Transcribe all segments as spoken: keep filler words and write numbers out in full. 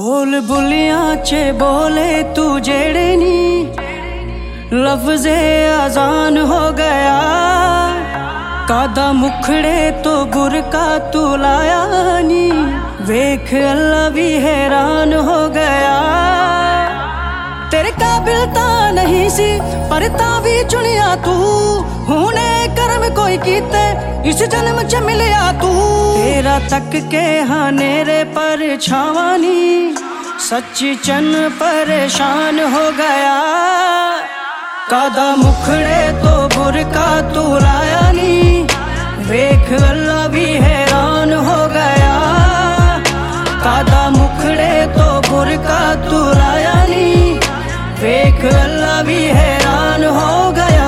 बोल बुलियां चे बोले तू जेड़े नी, लफ्ज़े आजान हो गया। कादा मुखड़े तो बुरका तू लाया नी, वेख अल्लाह भी हैरान हो गया। तेरे काबिल ता नहीं सी पर ता भी चुनिया तू, हुणे कर्म कोई कीते इस जन्म च मिलिया तू। तेरा तक के हानेरे पर छावानी, सच्ची चन परेशान हो गया। कादा मुखड़े तो बुरका तू लाया नी, वेख अल्लाह भी हैरान हो गया। कादा मुखड़े तो बुरका तू लाया नी, वेख अल्लाह भी हैरान हो गया।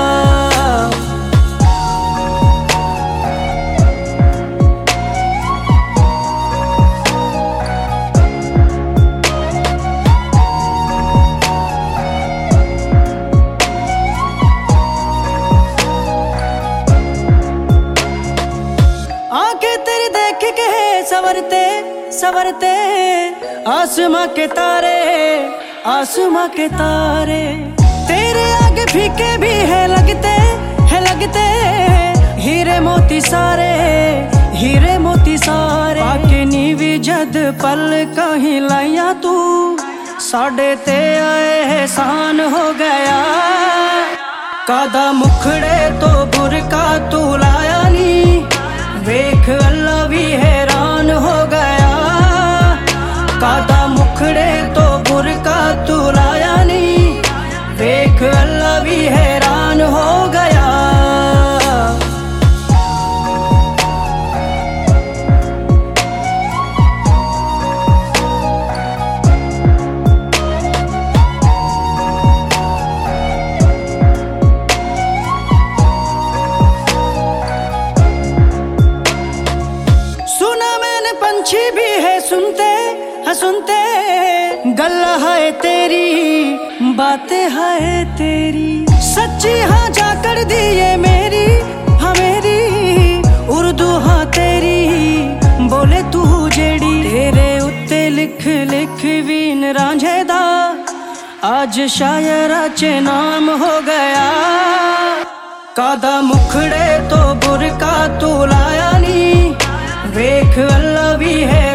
आंखें तेरी देख के सवरते सवरते, आसमां के तारे आसमां के तारे, तेरे आगे फीके भी है लगते है लगते। हीरे मोती सारे हीरे मोती सारे, आके नीवी जद पल कहीं लाइया तू, साढ़े ते आए एहसान हो गया। कादा मुखड़े तो बुरका तू लाया नी, वेख अल्लाह भी हैरान हो गया। कादा मुखड़े तो बुरका तू लाया नी, वेख अल्लाह भी हैरान हो गया। सुना मैंने पंछी भी है सुनते है सुनते, गल्ला है तेरी बातें है तेरी, सच्ची हाँ जाकर दी ये मेरी हाँ मेरी। उर्दू हाँ तेरी बोले तू जेड़ी, तेरे उत्ते लिख लिख वीन रांझेदा, आज शायरा चे नाम हो गया। कादा मुखड़े तो बुरका तू लाया नी, वेख अल्लाह भी है